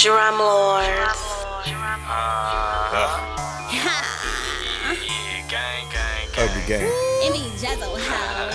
Jerome Lord. Ugly gang. It be Jazzo House.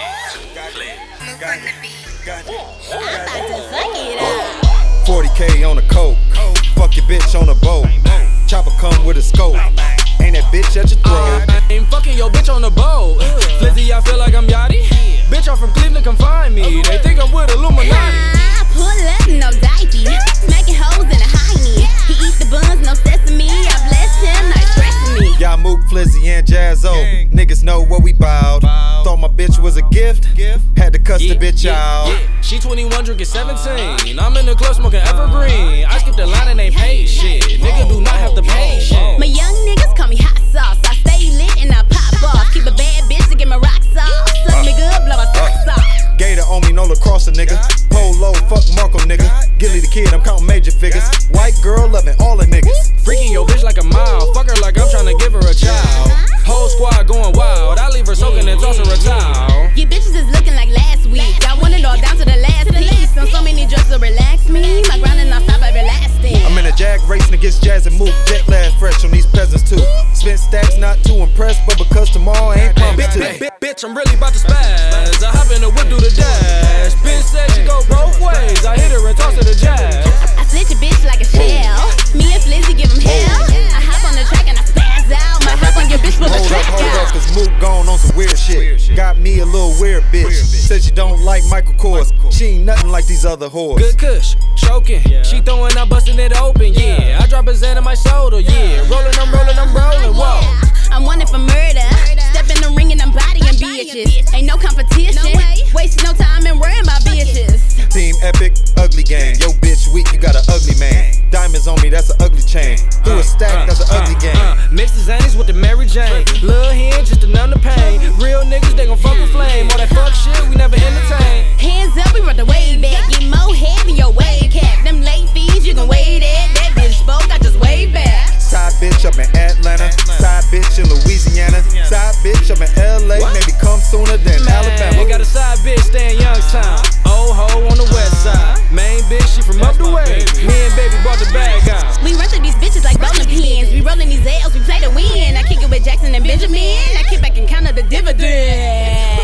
I'm about to fuck it up. 40K on a coat. Fuck your bitch on a boat. Chopper come with a scope. Ain't that bitch at your throat? I ain't fucking your bitch on the boat. Flizzy, I feel like I'm Yachty. Bitch, I'm from Cleveland, come find me. They think I'm with Illuminati. I pull up, no diaper. Smacking hoes in a hiney. He eat the buns, no sesame. I blessed him, not stressing me. Y'all Mook, Flizzy, and Jazzo. Niggas know what we bowed. Thought my bitch was a gift. Had to cuss the bitch out. She 21, drinking 17. I'm in the club smoking evergreen. I skipped the line and ain't paid shit. Nigga do not have to pay shit. My young niggas call me hot sauce. I stay lit and I pop off. Keep a bad bitch to get my rocks off. Suck me good, blow my socks off. Gator on me, no lacrosse a nigga. Polo, fuck Marco nigga. Gilly the kid, I'm counting major figures. White girl loving all the niggas. Freaking your bitch like a mile. Fuck her like I'm trying to give her a child. Whole squad going wild. I leave her soaking and toss her a towel. You bitches is looking like last week. I want it all down to the last piece. On so many drugs to relax me. My grinding non stop everlasting. I'm in a jag racing against Jazz and Mook. Jet lag fresh on these peasants too. Spent stacks not too impressed, but because tomorrow ain't promised to. Bitch, I'm really about to spaz. I hop in the whip, do the dash. Bitch said she go both ways. I hit her and toss her the jab. I slit your bitch like a shell. Me and Flizzy give him hell. I hop on the track and I spaz out. My hop on your bitch with a track Hold up, out. cause Mook gone on some weird shit. Got me a little weird bitch. Said she don't like Michael Kors. She ain't nothing like these other whores. Good kush, choking. She throwing out, busting it open, yeah. I drop a Zan in my shoulder, yeah. Rolling, I'm rolling, whoa. I'm wanted for murder. Step in the ring and I'm bodying bitches. Ain't no competition. Wasting no time and worrying about bitches. Team epic, ugly gang. Yo bitch weak, you got an ugly man. Diamonds on me, that's an ugly chain. Through a stack, that's an ugly gang. Mix the Zannies with the Mary Jane. Lil' hand just to numb the pain. Real niggas, they gon' fuck with flame. All that fuck shit, we never entertain. Hands up, we run the way back. Get more head than your wave cap. Them late fees, you can wait it. That bitch spoke, I just wave back. Side bitch up in Atlanta. Side bitch in Louisiana. Side bitch up in LA. Maybe come sooner than Alabama. They got a side bitch stay in Youngstown. Old hoe on the west side. Main bitch, she from up the way. Me and baby bought the bag out. We run through these bitches like bowling pins. We rolling these L's, we play to win. I kick it with Jackson and Benjamin. I kick back and count up the dividends.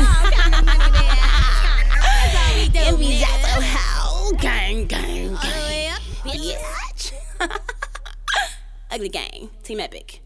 And we just so how gang. Bitch. Ugly gang, Team Epic.